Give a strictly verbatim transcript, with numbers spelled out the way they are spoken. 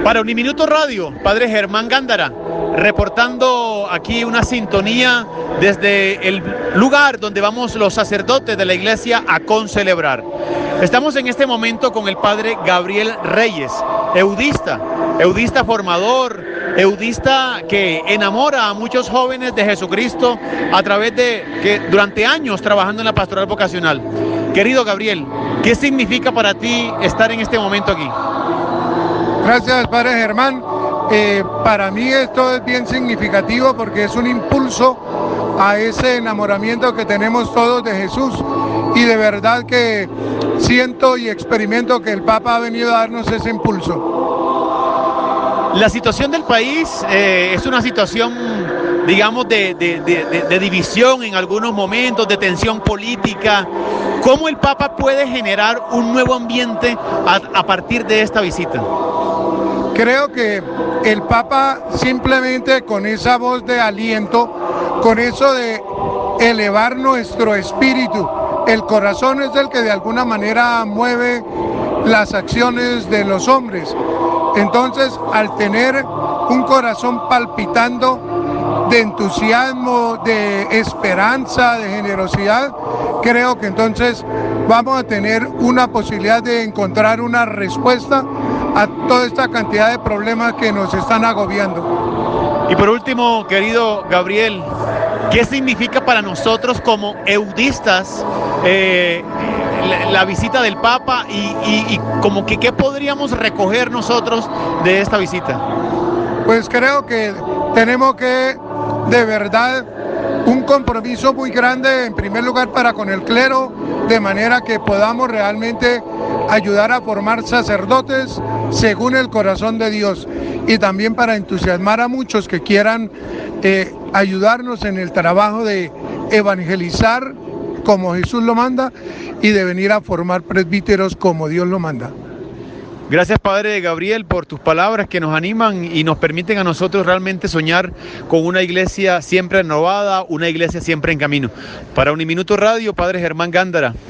Para Uniminuto Radio, Padre Germán Gándara, reportando aquí una sintonía desde el lugar donde vamos los sacerdotes de la iglesia a concelebrar. Estamos en este momento con el Padre Gabriel Reyes, eudista, eudista formador, eudista que enamora a muchos jóvenes de Jesucristo a través de que durante años trabajando en la pastoral vocacional. Querido Gabriel, ¿qué significa para ti estar en este momento aquí? Gracias, Padre Germán. Eh, para mí esto es bien significativo porque es un impulso a ese enamoramiento que tenemos todos de Jesús, y de verdad que siento y experimento que el Papa ha venido a darnos ese impulso. La situación del país eh, es una situación, digamos, de, de, de, de, de división en algunos momentos, de tensión política. ¿Cómo el Papa puede generar un nuevo ambiente a, a partir de esta visita? Creo que el Papa simplemente con esa voz de aliento, con eso de elevar nuestro espíritu, el corazón es el que de alguna manera mueve las acciones de los hombres. Entonces, al tener un corazón palpitando de entusiasmo, de esperanza, de generosidad, creo que entonces vamos a tener una posibilidad de encontrar una respuesta a toda esta cantidad de problemas que nos están agobiando. Y por último, querido Gabriel, ¿qué significa para nosotros como eudistas eh, la, la visita del Papa y, y, y como que qué podríamos recoger nosotros de esta visita? Pues creo que tenemos que, de verdad, un compromiso muy grande, en primer lugar para con el clero, de manera que podamos realmente ayudar a formar sacerdotes según el corazón de Dios, y también para entusiasmar a muchos que quieran eh, ayudarnos en el trabajo de evangelizar como Jesús lo manda y de venir a formar presbíteros como Dios lo manda. Gracias, Padre Gabriel, por tus palabras que nos animan y nos permiten a nosotros realmente soñar con una iglesia siempre renovada, una iglesia siempre en camino. Para Uniminuto Radio, Padre Germán Gándara.